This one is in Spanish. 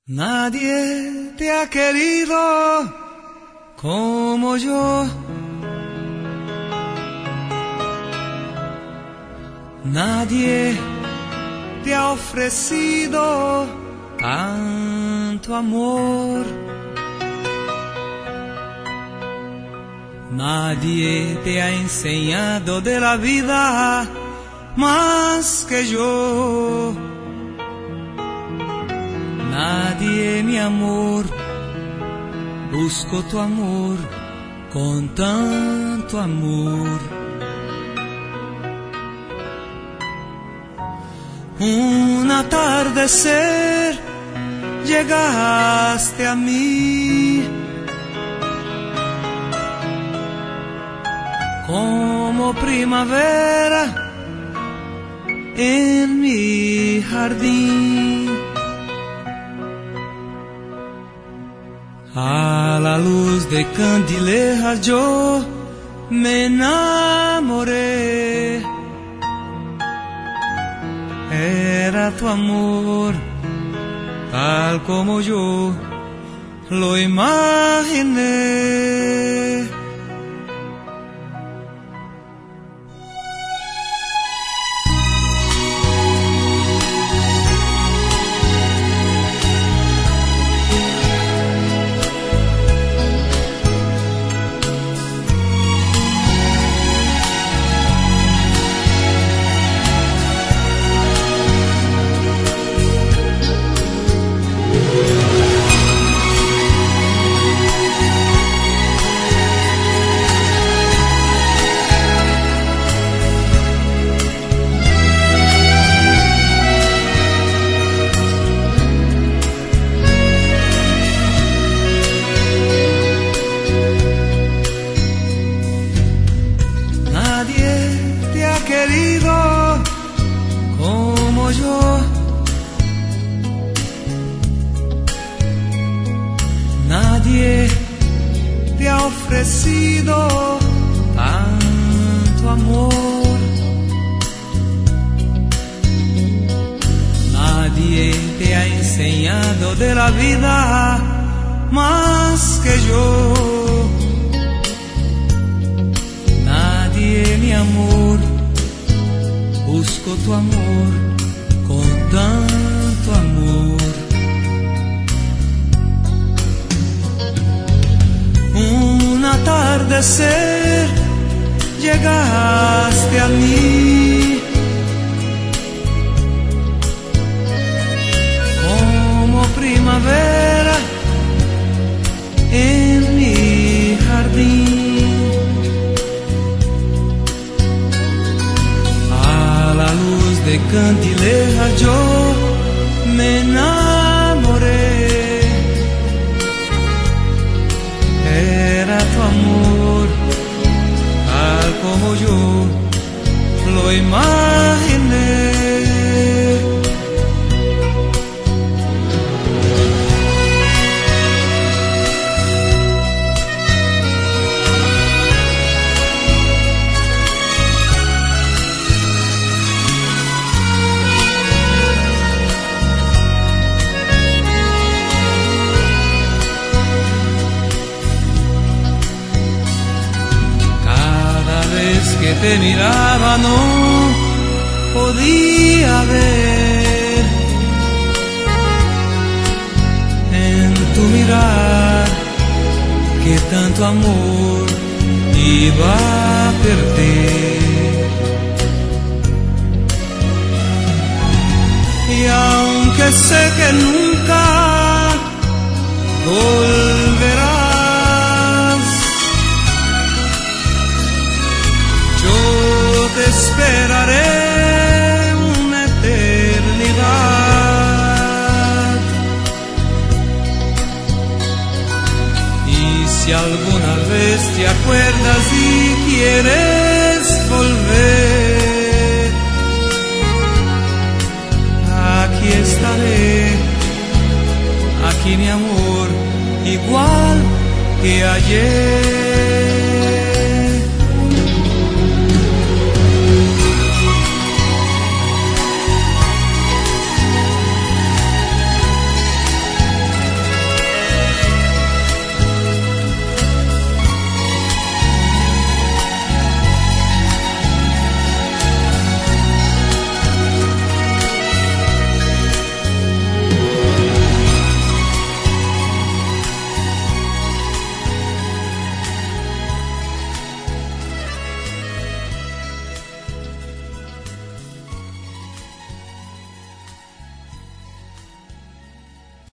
Nadie te ha querido como yo. Nadie te ha ofrecido tanto amor. Nadie te ha enseñado de la vida más que yo. Nadie, mi amor, busco tu amor con tanto amor. Un atardecer llegaste a mí, como primavera en mi jardín. A la luz de candilejas yo me enamoré. Era tu amor, tal como yo lo imaginé. Querido como yo, nadie te ha ofrecido tanto amor. Nadie te ha enseñado de la vida más que yo. Nadie, mi amor, busco tu amor con tanto amor. Un atardecer llegaste a mí, como primavera en mi jardín. De candileja yo me enamoré. Era tu amor, tal como yo lo imaginé. Que te miraba no podía ver en tu mirar que tanto amor iba a perder. Y aunque sé que nunca volverás, te esperaré una eternidad. Y si alguna vez te acuerdas y quieres volver, aquí estaré, aquí mi amor, igual que ayer.